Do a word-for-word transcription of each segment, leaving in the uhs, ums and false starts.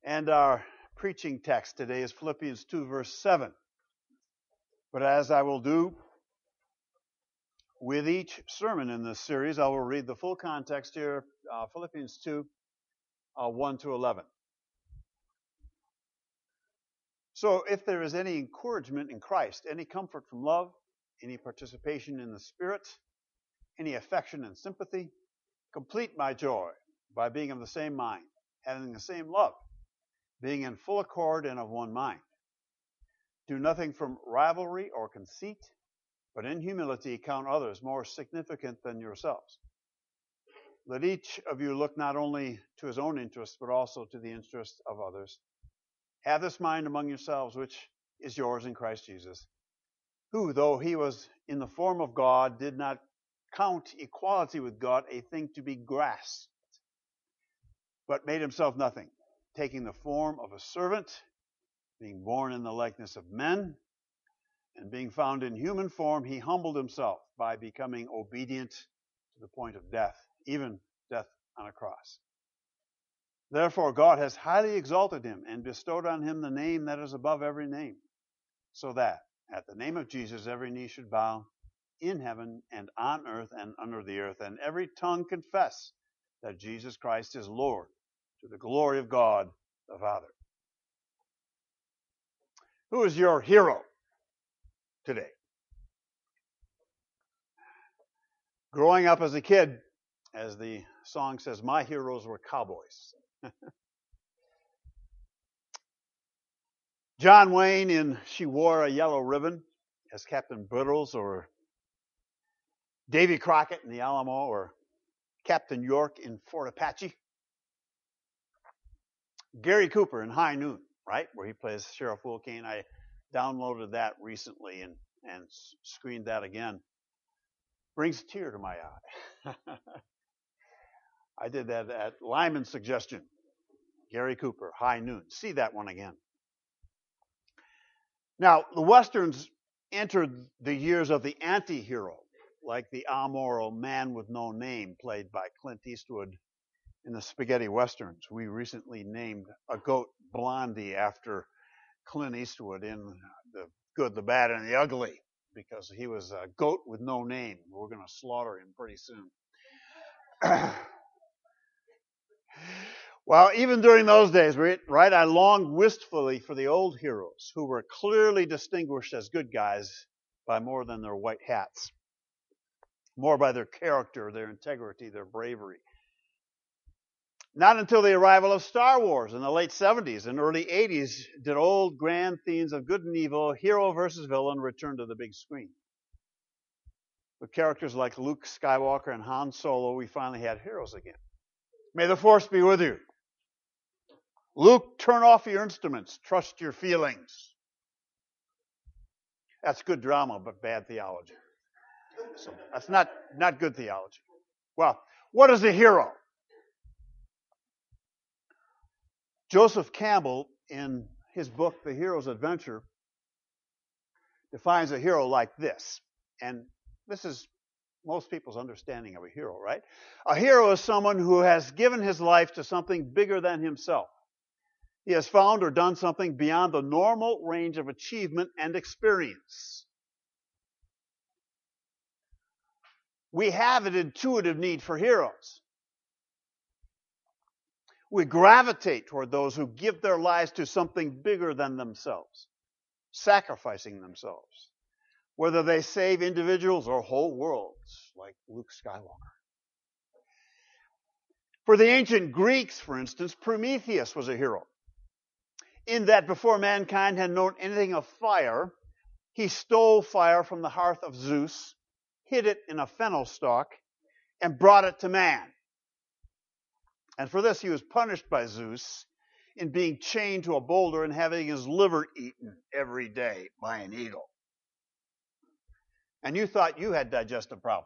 And our preaching text today is Philippians two, verse seven. But as I will do with each sermon in this series, I will read the full context here, uh, Philippians two, uh, one to eleven. So if there is any encouragement in Christ, any comfort from love, any participation in the Spirit, any affection and sympathy, complete my joy by being of the same mind, having the same love, being in full accord and of one mind. Do nothing from rivalry or conceit, but in humility count others more significant than yourselves. Let each of you look not only to his own interests, but also to the interests of others. Have this mind among yourselves, which is yours in Christ Jesus, who, though he was in the form of God, did not count equality with God a thing to be grasped, but made himself nothing, taking the form of a servant, being born in the likeness of men, and being found in human form, he humbled himself by becoming obedient to the point of death, even death on a cross. Therefore God has highly exalted him and bestowed on him the name that is above every name, so that at the name of Jesus every knee should bow in heaven and on earth and under the earth, and every tongue confess that Jesus Christ is Lord, to the glory of God the Father. Who is your hero today? Growing up as a kid, as the song says, my heroes were cowboys. John Wayne in She Wore a Yellow Ribbon as Captain Brittles, or Davy Crockett in The Alamo, or Captain York in Fort Apache. Gary Cooper in High Noon, right, where he plays Sheriff Will Kane. I downloaded that recently and, and screened that again. Brings a tear to my eye. I did that at Lyman's suggestion. Gary Cooper, High Noon. See that one again. Now, the Westerns entered the years of the anti-hero, like the amoral man with no name played by Clint Eastwood in the spaghetti westerns. We recently named a goat Blondie after Clint Eastwood in The Good, the Bad, and the Ugly, because he was a goat with no name. We're going to slaughter him pretty soon. Well, even during those days, right, I longed wistfully for the old heroes who were clearly distinguished as good guys by more than their white hats, more by their character, their integrity, their bravery. Not until the arrival of Star Wars in the late seventies and early eighties did old grand themes of good and evil, hero versus villain, return to the big screen. With characters like Luke Skywalker and Han Solo, we finally had heroes again. May the Force be with you. Luke, turn off your instruments. Trust your feelings. That's good drama, but bad theology. So that's not, not good theology. Well, what is a hero? Joseph Campbell, in his book, The Hero's Adventure, defines a hero like this. And this is most people's understanding of a hero, right? A hero is someone who has given his life to something bigger than himself. He has found or done something beyond the normal range of achievement and experience. We have an intuitive need for heroes. We gravitate toward those who give their lives to something bigger than themselves, sacrificing themselves, whether they save individuals or whole worlds, like Luke Skywalker. For the ancient Greeks, for instance, Prometheus was a hero, in that before mankind had known anything of fire, he stole fire from the hearth of Zeus, hid it in a fennel stalk, and brought it to man. And for this he was punished by Zeus in being chained to a boulder and having his liver eaten every day by an eagle. And you thought you had digestive problems.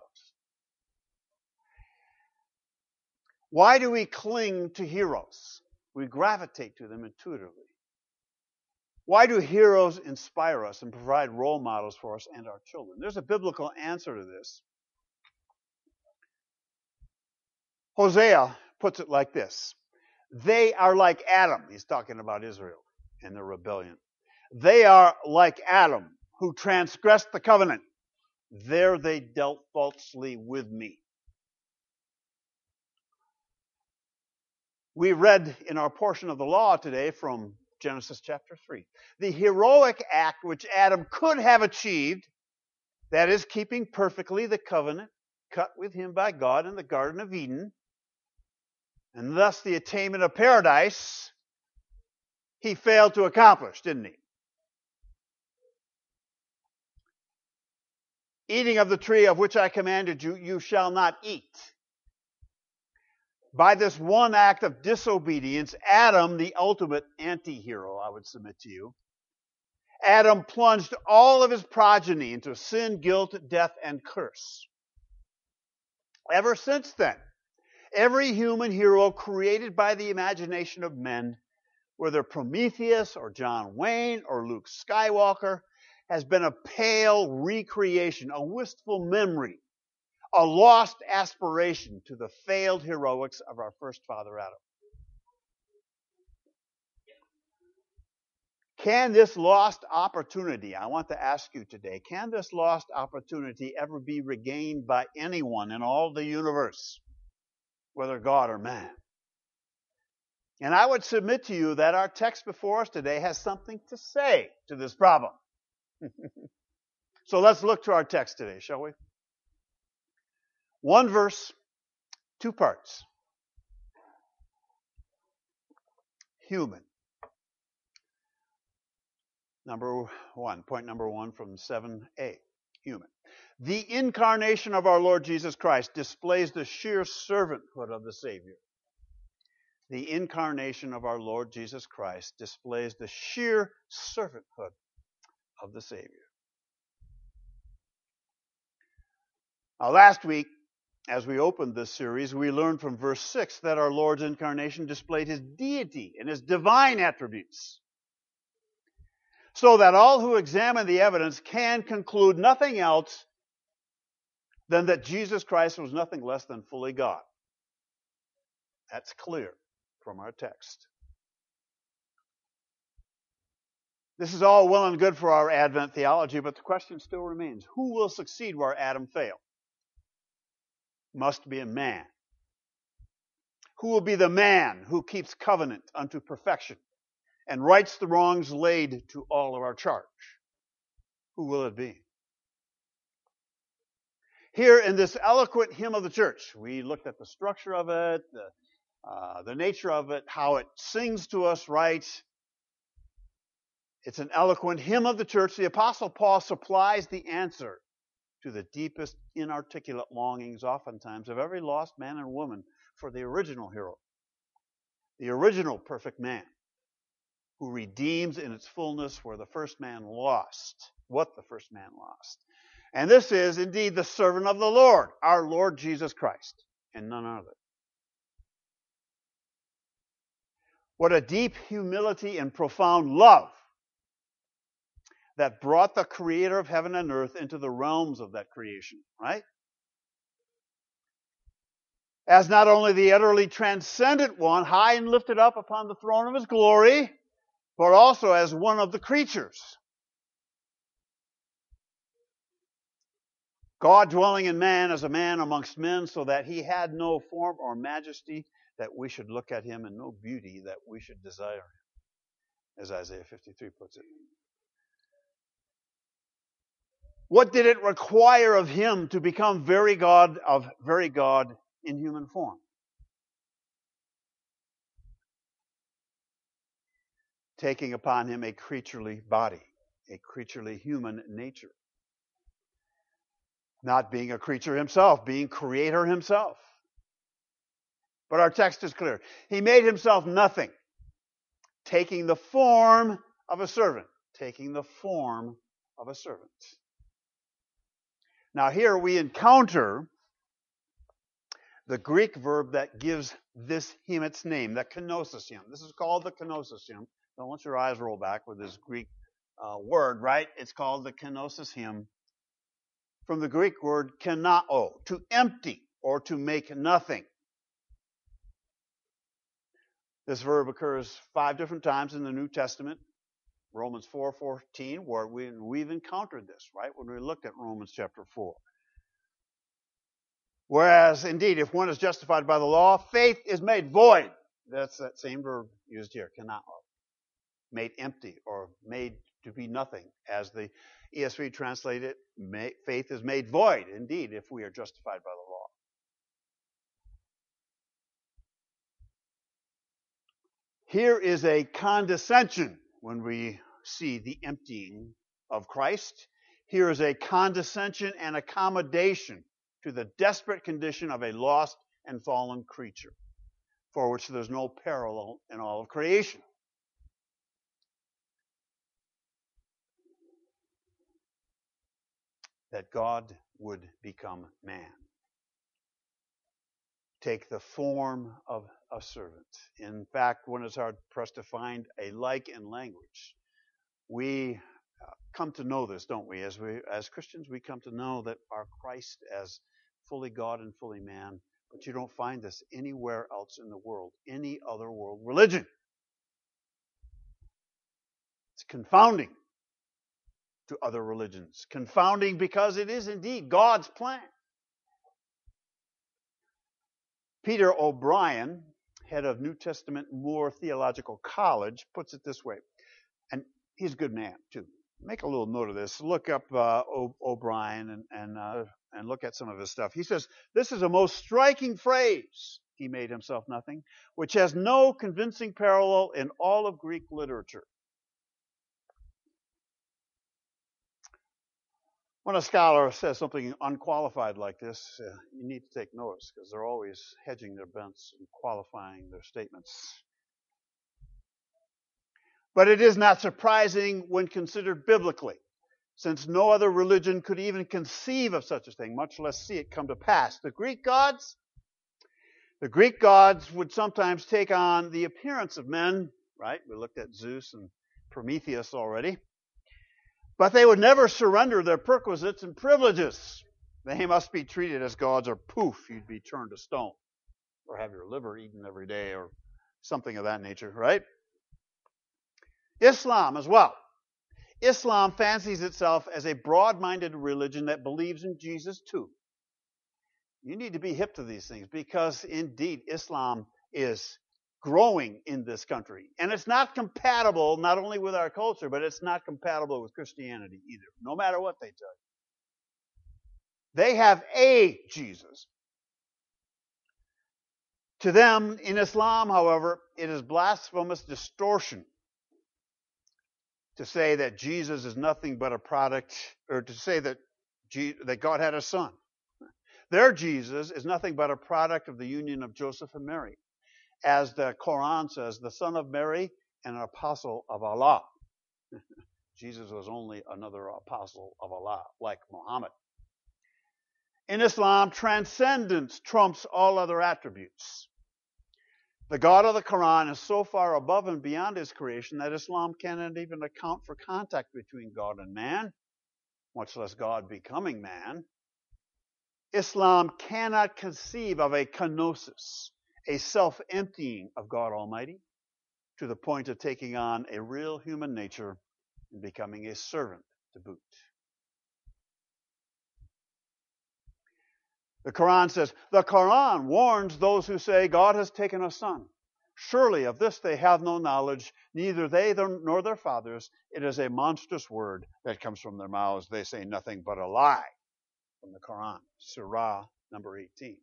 Why do we cling to heroes? We gravitate to them intuitively. Why do heroes inspire us and provide role models for us and our children? There's a biblical answer to this. Hosea puts it like this. They are like Adam. He's talking about Israel and their rebellion. They are like Adam, who transgressed the covenant. There they dealt falsely with me. We read in our portion of the law today from Genesis chapter three. The heroic act which Adam could have achieved, that is, keeping perfectly the covenant cut with him by God in the Garden of Eden, and thus the attainment of paradise, he failed to accomplish, didn't he? Eating of the tree of which I commanded you, you shall not eat. By this one act of disobedience, Adam, the ultimate anti-hero, I would submit to you, Adam plunged all of his progeny into sin, guilt, death, and curse. Ever since then, every human hero created by the imagination of men, whether Prometheus or John Wayne or Luke Skywalker, has been a pale recreation, a wistful memory, a lost aspiration to the failed heroics of our first father Adam. Can this lost opportunity, I want to ask you today, can this lost opportunity ever be regained by anyone in all the universe, whether God or man? And I would submit to you that our text before us today has something to say to this problem. So let's look to our text today, shall we? One verse, two parts. Human. Number one, point number one from seven a, human. The incarnation of our Lord Jesus Christ displays the sheer servanthood of the Savior. The incarnation of our Lord Jesus Christ displays the sheer servanthood of the Savior. Now, last week, as we opened this series, we learned from verse six that our Lord's incarnation displayed his deity and his divine attributes, so that all who examine the evidence can conclude nothing else than that Jesus Christ was nothing less than fully God. That's clear from our text. This is all well and good for our Advent theology, but the question still remains, who will succeed where Adam failed? Must be a man. Who will be the man who keeps covenant unto perfection and rights the wrongs laid to all of our charge? Who will it be? Here in this eloquent hymn of the church, we looked at the structure of it, the, uh, the nature of it, how it sings to us right. It's an eloquent hymn of the church. The Apostle Paul supplies the answer to the deepest inarticulate longings, oftentimes, of every lost man and woman for the original hero, the original perfect man, who redeems in its fullness where the first man lost, what the first man lost. And this is indeed the servant of the Lord, our Lord Jesus Christ, and none other. What a deep humility and profound love that brought the creator of heaven and earth into the realms of that creation, right? As not only the utterly transcendent one, high and lifted up upon the throne of his glory, but also as one of the creatures. God dwelling in man as a man amongst men, so that he had no form or majesty that we should look at him, and no beauty that we should desire him, as Isaiah fifty-three puts it. What did it require of him to become very God of very God in human form? Taking upon him a creaturely body, a creaturely human nature. Not being a creature himself, being creator himself. But our text is clear. He made himself nothing, taking the form of a servant. Taking the form of a servant. Now here we encounter the Greek verb that gives this hymn its name, the kenosis hymn. This is called the kenosis hymn. Don't let your eyes roll back with this Greek uh, word, right? It's called the kenosis hymn. From the Greek word kenao, to empty or to make nothing. This verb occurs five different times in the New Testament. Romans four fourteen, where we, we've encountered this, right, when we looked at Romans chapter four. Whereas, indeed, if one is justified by the law, faith is made void. That's that same verb used here, cannot. Made empty or made to be nothing. As the E S V translated, faith is made void, indeed, if we are justified by the law. Here is a condescension when we see the emptying of Christ. Here is a condescension and accommodation to the desperate condition of a lost and fallen creature, for which there's no parallel in all of creation. That God would become man, take the form of a servant. In fact, when it's hard pressed to find a like in language, we come to know this, don't we? As we, as Christians, we come to know that our Christ as fully God and fully man, but you don't find this anywhere else in the world, any other world religion. It's confounding to other religions. Confounding because it is indeed God's plan. Peter O'Brien, head of New Testament Moore Theological College, puts it this way, and he's a good man too. Make a little note of this. Look up uh, o- O'Brien and and, uh, and look at some of his stuff. He says, this is a most striking phrase, he made himself nothing, which has no convincing parallel in all of Greek literature. When a scholar says something unqualified like this, uh, you need to take notice because they're always hedging their bets and qualifying their statements. But it is not surprising when considered biblically, since no other religion could even conceive of such a thing, much less see it come to pass. The Greek gods, the Greek gods would sometimes take on the appearance of men, right? We looked at Zeus and Prometheus already. But they would never surrender their perquisites and privileges. They must be treated as gods, or poof, you'd be turned to stone, or have your liver eaten every day, or something of that nature, right? Islam as well. Islam fancies itself as a broad-minded religion that believes in Jesus too. You need to be hip to these things because indeed Islam is growing in this country. And it's not compatible not only with our culture, but it's not compatible with Christianity either, no matter what they tell you. They have a Jesus. To them, in Islam, however, it is blasphemous distortion to say that Jesus is nothing but a product, or to say that, Je- that God had a son. Their Jesus is nothing but a product of the union of Joseph and Mary. As the Quran says, the son of Mary and an apostle of Allah. Jesus was only another apostle of Allah, like Muhammad. In Islam, transcendence trumps all other attributes. The God of the Quran is so far above and beyond his creation that Islam cannot even account for contact between God and man, much less God becoming man. Islam cannot conceive of a kenosis, a self-emptying of God Almighty, to the point of taking on a real human nature and becoming a servant to boot. The Quran says, the Quran warns those who say, God has taken a son. Surely of this they have no knowledge, neither they nor their fathers. It is a monstrous word that comes from their mouths. They say nothing but a lie. From the Quran, Surah number eighteen.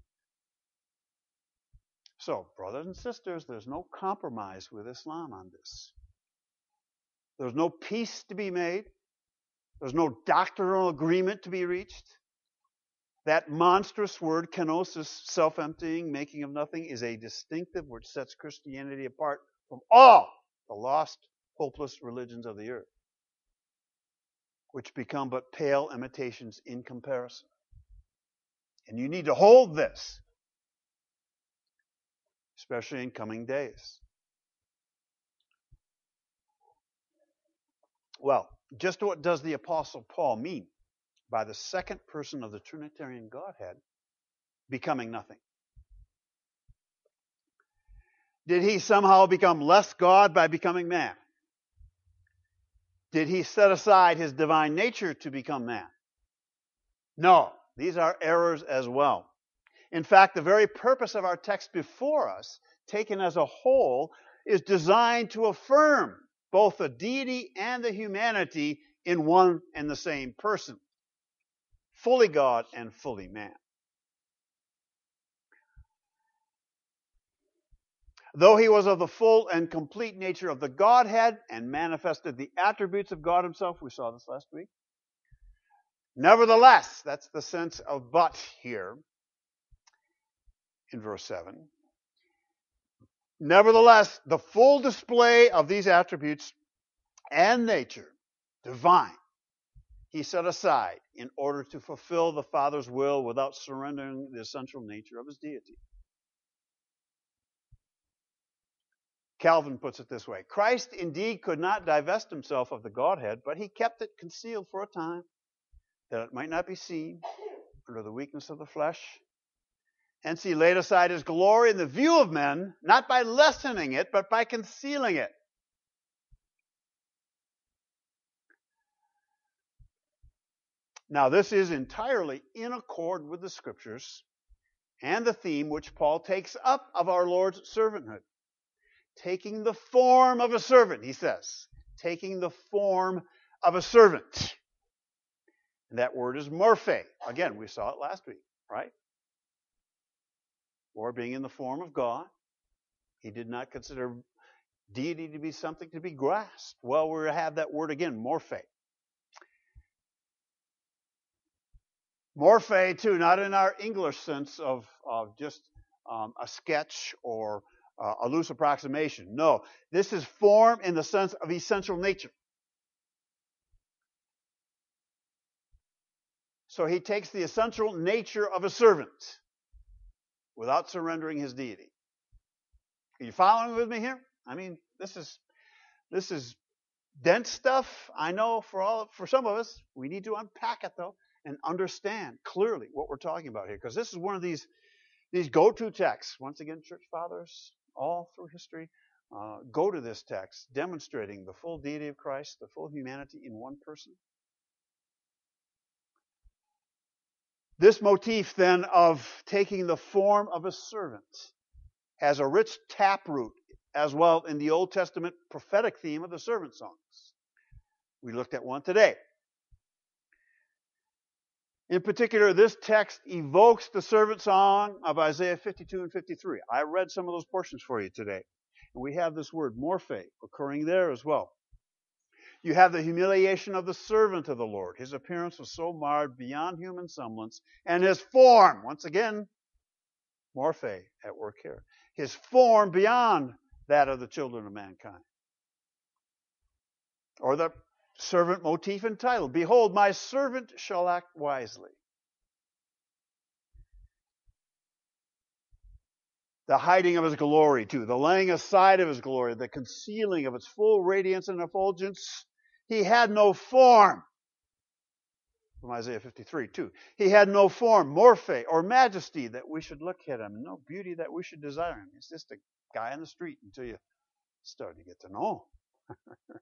So, brothers and sisters, there's no compromise with Islam on this. There's no peace to be made. There's no doctrinal agreement to be reached. That monstrous word, kenosis, self-emptying, making of nothing, is a distinctive which sets Christianity apart from all the lost, hopeless religions of the earth, which become but pale imitations in comparison. And you need to hold this, especially in coming days. Well, just what does the Apostle Paul mean by the second person of the Trinitarian Godhead becoming nothing? Did he somehow become less God by becoming man? Did he set aside his divine nature to become man? No, these are errors as well. In fact, the very purpose of our text before us, taken as a whole, is designed to affirm both the deity and the humanity in one and the same person, fully God and fully man. Though he was of the full and complete nature of the Godhead and manifested the attributes of God himself, we saw this last week. Nevertheless, that's the sense of but here in verse seven. Nevertheless, the full display of these attributes and nature, divine, he set aside in order to fulfill the Father's will without surrendering the essential nature of his deity. Calvin puts it this way: Christ indeed could not divest himself of the Godhead, but he kept it concealed for a time, that it might not be seen under the weakness of the flesh. Hence he laid aside his glory in the view of men, not by lessening it, but by concealing it. Now this is entirely in accord with the Scriptures and the theme which Paul takes up of our Lord's servanthood. Taking the form of a servant, he says. Taking the form of a servant. And that word is morphe. Again, we saw it last week, right? Or being in the form of God. He did not consider deity to be something to be grasped. Well, we have that word again, morphe. Morphe, too, not in our English sense of, of just um, a sketch or uh, a loose approximation. No, this is form in the sense of essential nature. So he takes the essential nature of a servant without surrendering his deity. Are you following with me here? I mean, this is this is dense stuff. I know for all for some of us, we need to unpack it though and understand clearly what we're talking about here, because this is one of these these go-to texts. Once again, church fathers all through history uh, go to this text demonstrating the full deity of Christ, the full humanity in one person. This motif then of taking the form of a servant has a rich taproot as well in the Old Testament prophetic theme of the servant songs. We looked at one today. In particular, this text evokes the servant song of Isaiah fifty-two and fifty-three. I read some of those portions for you today. And we have this word, morphe, occurring there as well. You have the humiliation of the servant of the Lord. His appearance was so marred beyond human semblance, and his form, once again, morphe at work here, his form beyond that of the children of mankind. Or the servant motif entitled, Behold, my servant shall act wisely. The hiding of his glory, too, the laying aside of his glory, the concealing of its full radiance and effulgence. He had no form. From Isaiah fifty-three, too. He had no form, morphe, or majesty that we should look at him, no beauty that we should desire him. He's just a guy on the street until you start to get to know him.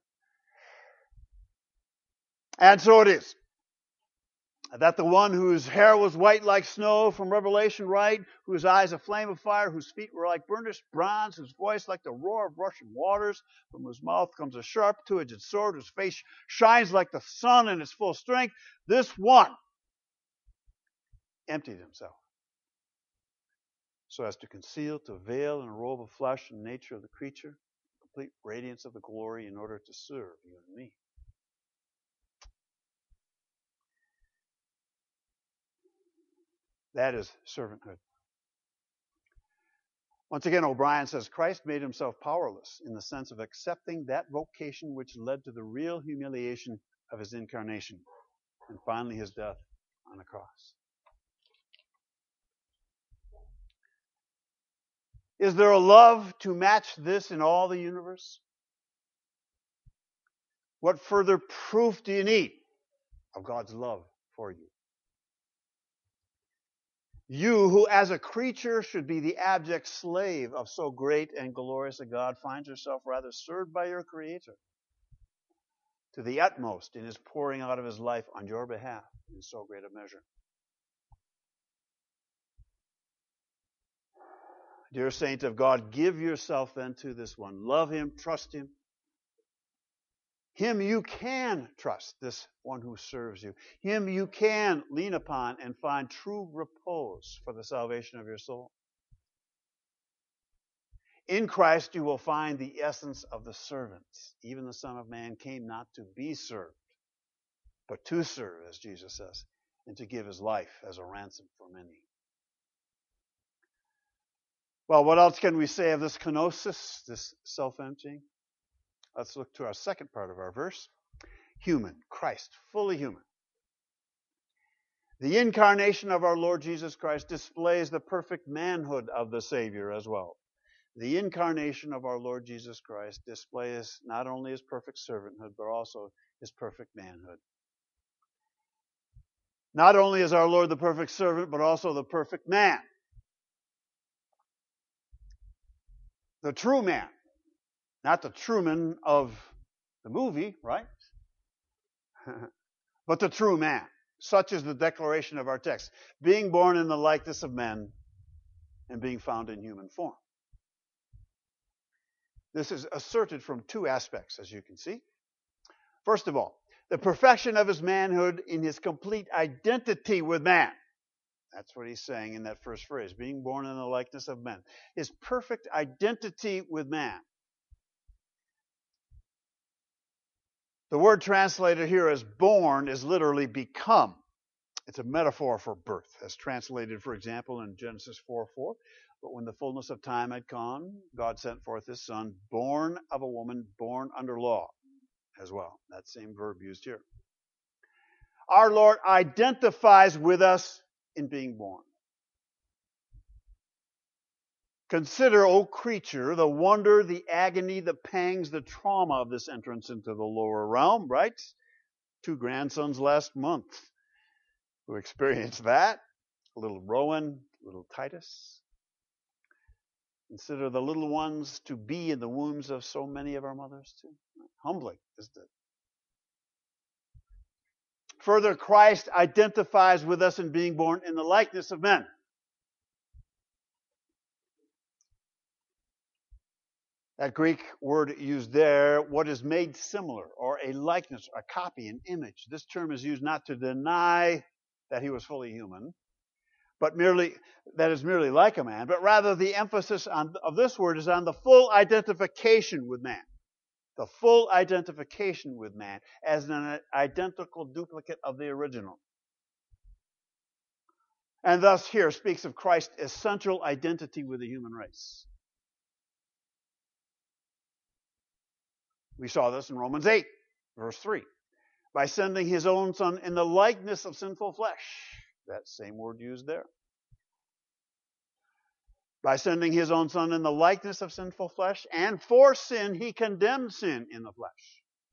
And so it is that the one whose hair was white like snow from Revelation, right? Whose eyes a flame of fire, whose feet were like burnished bronze, whose voice like the roar of rushing waters, from whose mouth comes a sharp two-edged sword, whose face shines like the sun in its full strength. This one emptied himself so as to conceal, to veil in a robe of flesh and nature of the creature, complete radiance of the glory in order to serve you and me. That is servanthood. Once again, O'Brien says, Christ made himself powerless in the sense of accepting that vocation which led to the real humiliation of his incarnation and finally his death on the cross. Is there a love to match this in all the universe? What further proof do you need of God's love for you? You who as a creature should be the abject slave of so great and glorious a God, find yourself rather served by your Creator to the utmost in his pouring out of his life on your behalf in so great a measure. Dear saint of God, give yourself then to this one. Love him, trust him. Him you can trust, this one who serves you. Him you can lean upon and find true repose for the salvation of your soul. In Christ you will find the essence of the servant. Even the Son of Man came not to be served, but to serve, as Jesus says, and to give his life as a ransom for many. Well, what else can we say of this kenosis, this self-emptying? Let's look to our second part of our verse. Human, Christ, fully human. The incarnation of our Lord Jesus Christ displays the perfect manhood of the Savior as well. The incarnation of our Lord Jesus Christ displays not only his perfect servanthood, but also his perfect manhood. Not only is our Lord the perfect servant, but also the perfect man. The true man. Not the Truman of the movie, right? But the true man. Such is the declaration of our text. Being born in the likeness of men and being found in human form. This is asserted from two aspects, as you can see. First of all, the perfection of his manhood in his complete identity with man. That's what he's saying in that first phrase, being born in the likeness of men. His perfect identity with man. The word translated here as born is literally become. It's a metaphor for birth, as translated, for example, in Genesis four four. But when the fullness of time had come, God sent forth his son, born of a woman, born under law, as well. That same verb used here. Our Lord identifies with us in being born. Consider, O creature, the wonder, the agony, the pangs, the trauma of this entrance into the lower realm, right? Two grandsons last month who experienced that. Little Rowan, little Titus. Consider the little ones to be in the wombs of so many of our mothers too. Humbling, isn't it? Further, Christ identifies with us in being born in the likeness of men. That Greek word used there, what is made similar, or a likeness, a copy, an image. This term is used not to deny that he was fully human, but merely that is merely like a man, but rather the emphasis on, of this word is on the full identification with man. The full identification with man as an identical duplicate of the original. And thus here speaks of Christ's essential identity with the human race. We saw this in Romans eight, verse three. By sending his own son in the likeness of sinful flesh. That same word used there. By sending his own son in the likeness of sinful flesh, and for sin, he condemned sin in the flesh.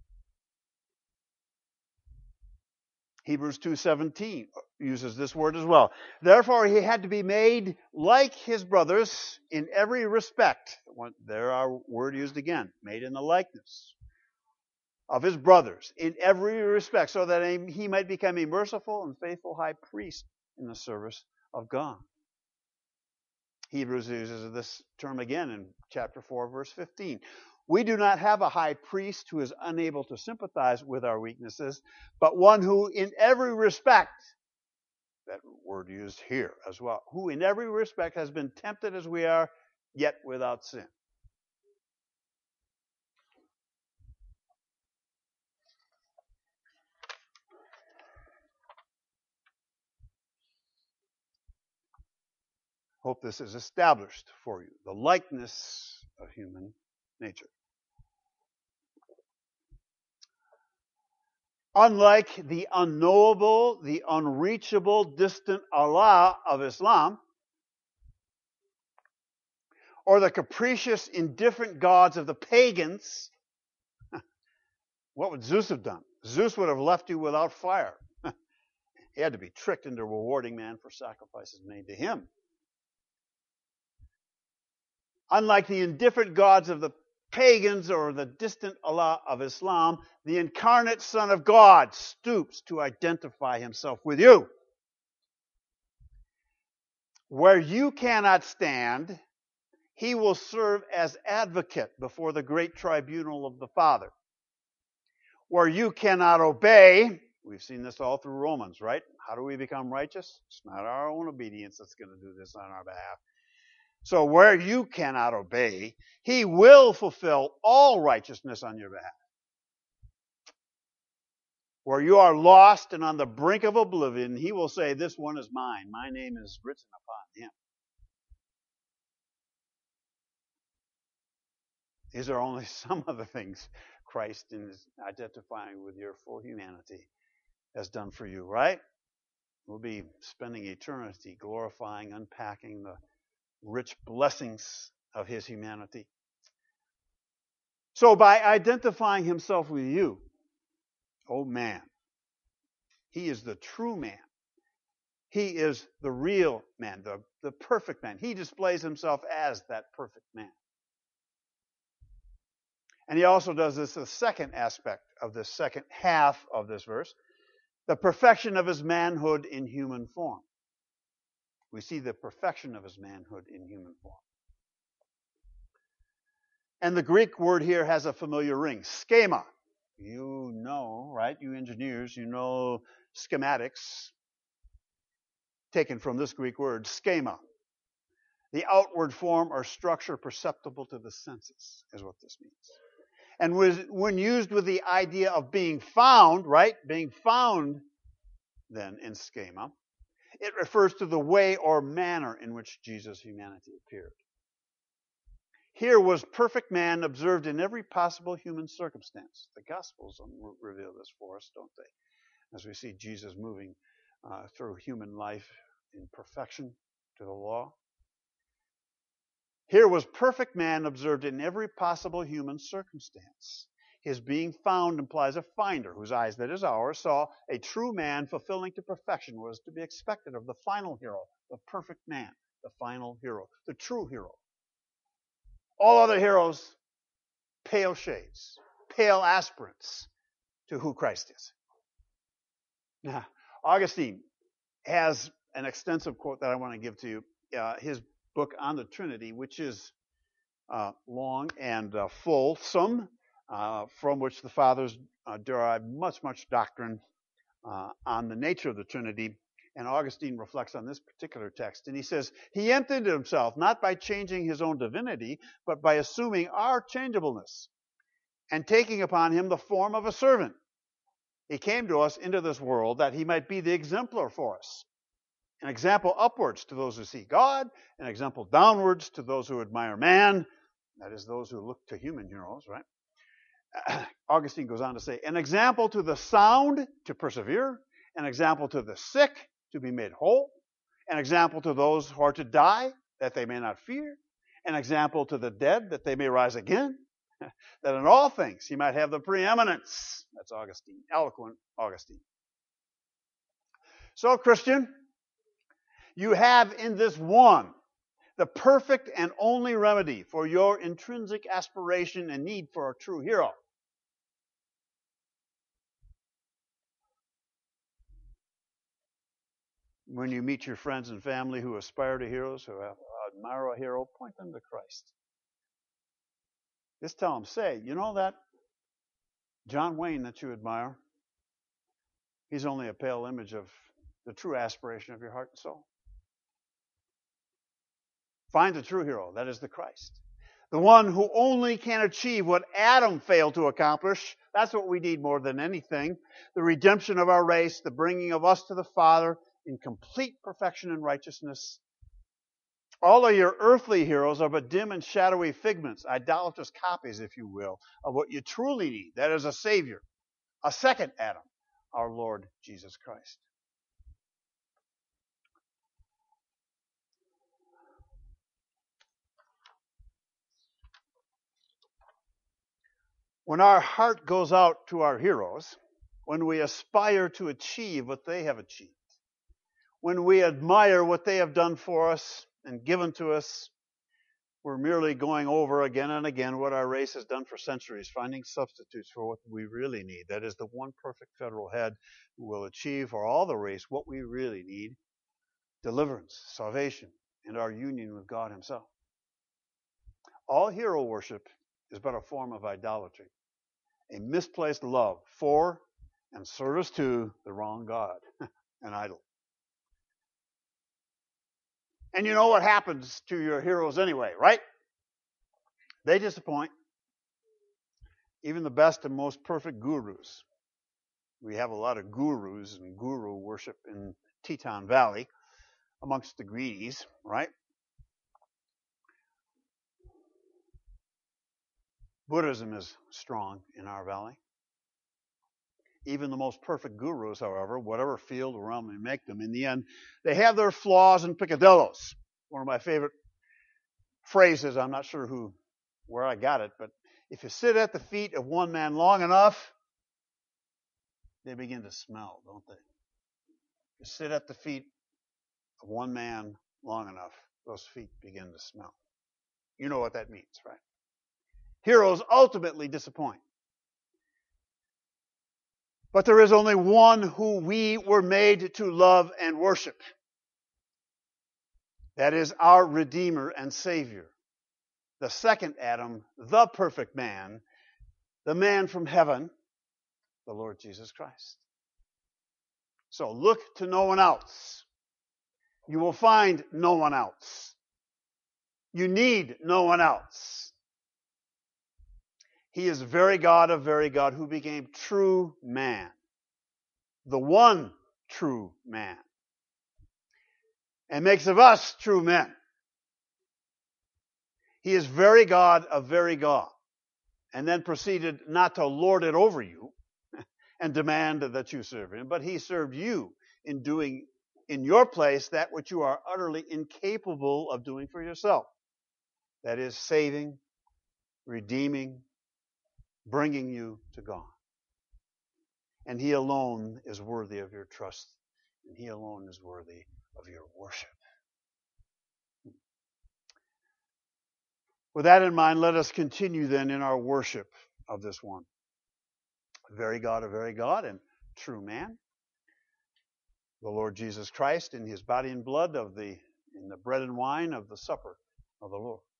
Hebrews two seventeen uses this word as well. Therefore, he had to be made like his brothers in every respect. There our word used again, made in the likeness of his brothers in every respect, so that he might become a merciful and faithful high priest in the service of God. Hebrews uses this term again in chapter four, verse fifteen. We do not have a high priest who is unable to sympathize with our weaknesses, but one who in every respect, that word used here as well, who in every respect has been tempted as we are, yet without sin. Hope this is established for you. The likeness of human nature. Unlike the unknowable, the unreachable, distant Allah of Islam, or the capricious, indifferent gods of the pagans, what would Zeus have done? Zeus would have left you without fire. He had to be tricked into rewarding man for sacrifices made to him. Unlike the indifferent gods of the pagans or the distant Allah of Islam, the incarnate Son of God stoops to identify himself with you. Where you cannot stand, he will serve as advocate before the great tribunal of the Father. Where you cannot obey, we've seen this all through Romans, right? How do we become righteous? It's not our own obedience that's going to do this on our behalf. So where you cannot obey, he will fulfill all righteousness on your behalf. Where you are lost and on the brink of oblivion, he will say, this one is mine. My name is written upon him. These are only some of the things Christ, in identifying with your full humanity, has done for you, right? We'll be spending eternity glorifying, unpacking the rich blessings of his humanity. So by identifying himself with you, oh man, he is the true man. He is the real man, the, the perfect man. He displays himself as that perfect man. And he also does this, the second aspect of the second half of this verse, the perfection of his manhood in human form. We see the perfection of his manhood in human form. And the Greek word here has a familiar ring, schema. You know, right? You engineers, you know schematics, taken from this Greek word, schema. The outward form or structure perceptible to the senses is what this means. And when used with the idea of being found, right? Being found, then, in schema, it refers to the way or manner in which Jesus' humanity appeared. Here was perfect man observed in every possible human circumstance. The Gospels reveal this for us, don't they? As we see Jesus moving uh, through human life in perfection to the law. Here was perfect man observed in every possible human circumstance. His being found implies a finder whose eyes, that is ours, saw a true man fulfilling to perfection was to be expected of the final hero, the perfect man, the final hero, the true hero. All other heroes, pale shades, pale aspirants to who Christ is. Now, Augustine has an extensive quote that I want to give to you. Uh, his book on the Trinity, which is uh, long and uh, fulsome, uh, from which the fathers uh, derive much, much doctrine uh, on the nature of the Trinity. And Augustine reflects on this particular text. And he says, he emptied himself not by changing his own divinity, but by assuming our changeableness and taking upon him the form of a servant. He came to us into this world that he might be the exemplar for us. An example upwards to those who see God, an example downwards to those who admire man, that is, those who look to human heroes, right? Augustine goes on to say, an example to the sound to persevere, an example to the sick to be made whole, an example to those who are to die that they may not fear, an example to the dead that they may rise again, that in all things he might have the preeminence. That's Augustine, eloquent Augustine. So, Christian, you have in this one the perfect and only remedy for your intrinsic aspiration and need for a true hero. When you meet your friends and family who aspire to heroes, who admire a hero, point them to Christ. Just tell them, say, you know that John Wayne that you admire, he's only a pale image of the true aspiration of your heart and soul. Find the true hero, that is the Christ. The one who only can achieve what Adam failed to accomplish. That's what we need more than anything. The redemption of our race, the bringing of us to the Father in complete perfection and righteousness. All of your earthly heroes are but dim and shadowy figments, idolatrous copies, if you will, of what you truly need. That is a Savior, a second Adam, our Lord Jesus Christ. When our heart goes out to our heroes, when we aspire to achieve what they have achieved, when we admire what they have done for us and given to us, we're merely going over again and again what our race has done for centuries, finding substitutes for what we really need. That is, the one perfect federal head who will achieve for all the race what we really need: deliverance, salvation, and our union with God himself. All hero worship is but a form of idolatry, a misplaced love for and service to the wrong God, an idol. And you know what happens to your heroes anyway, right? They disappoint. Even the best and most perfect gurus. We have a lot of gurus and guru worship in Teton Valley amongst the greedies, right? Buddhism is strong in our valley. Even the most perfect gurus, however, whatever field or realm they make them, in the end, they have their flaws and picadillos. One of my favorite phrases, I'm not sure who, where I got it, but if you sit at the feet of one man long enough, they begin to smell, don't they? You sit at the feet of one man long enough, those feet begin to smell. You know what that means, right? Heroes ultimately disappoint. But there is only one who we were made to love and worship. That is our Redeemer and Savior. The second Adam, the perfect man, the man from heaven, the Lord Jesus Christ. So look to no one else. You will find no one else. You need no one else. He is very God of very God who became true man. The one true man. And makes of us true men. He is very God of very God. And then proceeded not to lord it over you and demand that you serve him, but he served you in doing in your place that which you are utterly incapable of doing for yourself. That is saving, redeeming, bringing you to God. And he alone is worthy of your trust, and he alone is worthy of your worship. With that in mind, let us continue then in our worship of this one. Very God of very God and true man. The Lord Jesus Christ in his body and blood of the in the bread and wine of the supper of the Lord.